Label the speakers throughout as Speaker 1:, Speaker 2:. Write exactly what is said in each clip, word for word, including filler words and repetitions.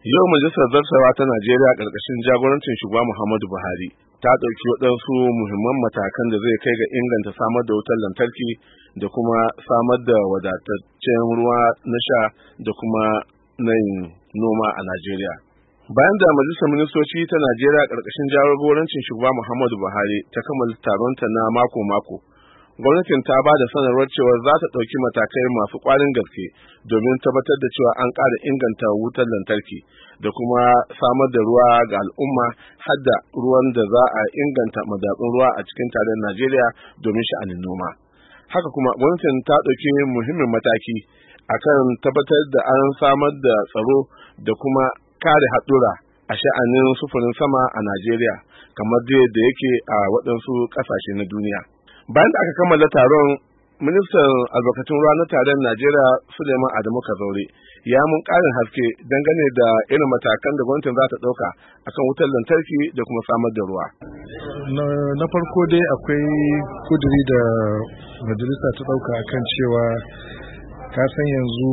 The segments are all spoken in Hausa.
Speaker 1: Yau Majalisar Zartarwa ta Najeriya ƙarƙashin jagorancin Shugaba Muhammadu Buhari ta ɗauki waɗansu muhimman matakan da zai kai ga inganta samar da wutar lantarki da kuma samar da wadataccen ruwa na sha da kuma na yin noma a Najeriya. Bayan da Majalisar Ministoci ta Najeriya ƙarƙashin jagorancin Shugaba Muhammadu Buhari ta kammala taronta na mako-mako, gwamnatin ta ba da sanarwar cewa za ta ɗauki matakai masu ƙwarin gaske domin tabbatar da cewa an ƙara inganta wutar lantarki da kuma samar da ruwa ga al'umma har da ruwan da za a inganta madatsun ruwa a cikin tarayyar Najeriya domin sha'anin noma. Haka kuma gwamnatin ta ɗauki muhimmin mataki akan tabbatar da an samar da tsaro da kuma kare haɗura a sha'anin sufurin sama a Najeriya kamar da yake a waɗansu ƙasashe na duniya. Bayan da aka kammala taron, ministan albarkatun ruwa na tarayyar Najeriya Suleiman Adamu Kazaure ya mun ƙarin haske dangane da irin matakan da gwamnatin za ta ɗauka akan wutar lantarki da kuma samar da ruwa.
Speaker 2: Na farko dai akwai kuduri da majalisa ta ɗauka akan cewa ka san yanzu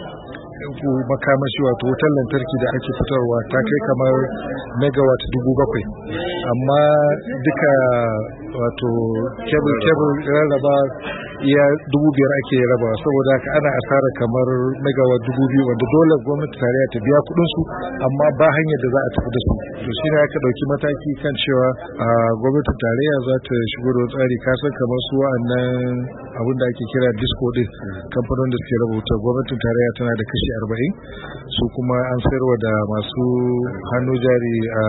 Speaker 2: makamashi wato wutar lantarki da ake fitarwa ta kai kamar megawatt dubu bakwai, amma duka wato kebul kebul rarraba iya dubu biyar ake raba, saboda haka ana asara kamar megawatt dubu biyu wanda dole gwamnati tarayya ta biya kudin su, amma ba hanyar da za a tafi da su. To shine aka dauki mataki kan cewa gwamnatin tarayya za ta shigo da tsari, kasan kamar su wa'annan abin da ake kira disco din, kamfanonin da suke raba wuta, gwamnatin tarayya tana da kashi arba'in, su kuma an sayarwa da masu hannu jari a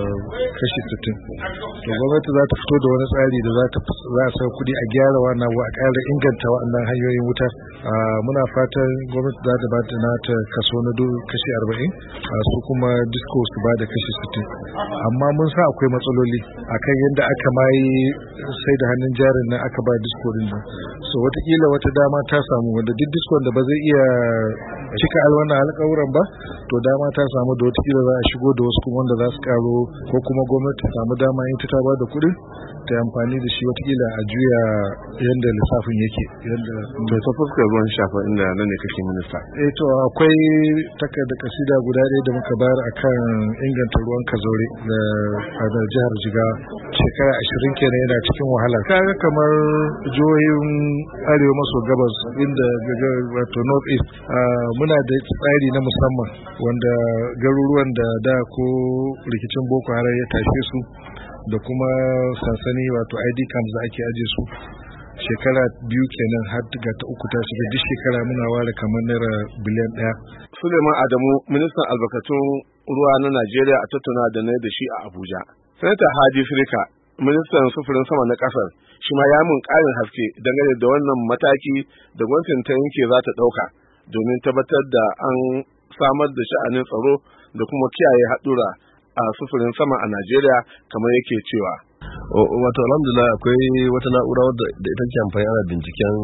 Speaker 2: kashi sittin. To gwamnati za ta fito da wani tsari da za a sa kuɗi a gyara wannan a ƙara inganta waɗannan hanyoyin wutar. Muna fatan gwamnati za ta bata nata kaso na kashi arba'in, su kuma disco su ba da kashi sittin. Amma mun sa akwai matsaloli akan yadda aka mayi sai da hannun jarin nan aka ba disco din nan. So watakila wata dama ta samu wanda duk disco da ba zai iya cika wannan alƙawuran ba, to dama ta samu da watakila za a shigo da wasu kuma wanda za su karo, ko kuma gwamnati ta samu dama in ta ba da kuɗin ta amfani da shi watakila a juya yadda lissafin yake. Yadda
Speaker 1: da ta fuskar ruwan shafa inda nan ne kake minista.
Speaker 2: Eh to akwai takarda kasida guda ɗaya da muka bayar akan inganta ruwan Kazaure da a jihar Jigawa. Shekara ashirin kenan yana cikin wahala. Kaga kamar jihohin arewa maso gabas inda wato north east muna da tsari na musamman wanda garuruwan da da ko rikicin Boko Haram ya tashe su da kuma sansani wato I D camps da ake aje su, shekara biyu kenan har ga ta uku ta shiga, duk shekara muna ware kamar naira biliyan ɗaya.
Speaker 1: Suleiman Adamu, ministan albarkatun ruwa na Najeriya, a tattauna da na da shi a Abuja. Sanata Hadi Sirika, ministan sufurin sama na ƙasar, shi ma ya mun ƙarin haske dangane da wannan mataki da gwamnatin ta yanke za ta ɗauka domin tabbatar da an samar da sha'anin tsaro da kuma kiyaye haɗura a sufurin sama a Najeriya, kamar yake cewa.
Speaker 3: Wato alhamdulillah akwai wata na'ura wadda da ita ke amfani ana binciken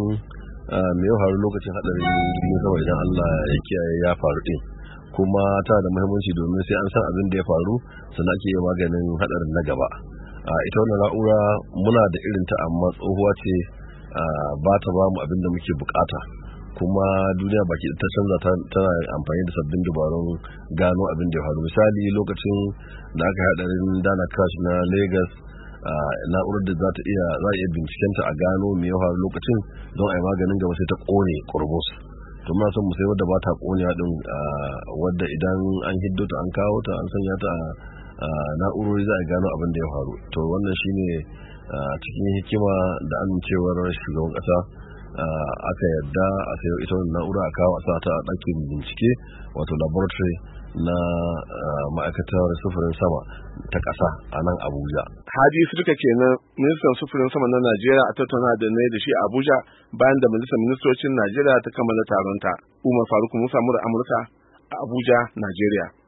Speaker 3: me ya faru lokacin hadarin jirgin sama idan Allah ya kiyaye ya faru din, kuma tana da muhimmanci domin sai an san abin da ya faru sannan ake yi maganin hadarin na gaba. Ita wannan na'ura muna da irin ta, amma tsohuwa ce, ba ta ba mu abin da muke bukata, kuma duniya baki ta canza tana amfani da sabbin dabarun gano abin da ya faru. Misali lokacin da aka hadarin Dana Crash na Lagos, na'urar da za ta iya za a iya binciken ta a gano me ya faru lokacin don a yi maganin gaba sai ta kone kurmus. To muna son mu sai wadda ba ta kone din, wadda idan an hiddo ta an kawo ta an sanya ta a na'urori za a gano abin da ya faru. To wannan shine cikin hikima da amincewar shugaban kasa aka yarda a sayo ita wannan na'ura a kawo a sa ta a ɗakin bincike wato laboratory na ma'aikatar sufurin sama ta ƙasa a nan Abuja.
Speaker 1: Hadi Sirika kenan, ministan sufurin sama na Najeriya, a tattauna da na da shi a Abuja bayan da majalisar ministocin Najeriya ta kammala taronta. Umar Faruk Musa, Amurka a Abuja, Najeriya.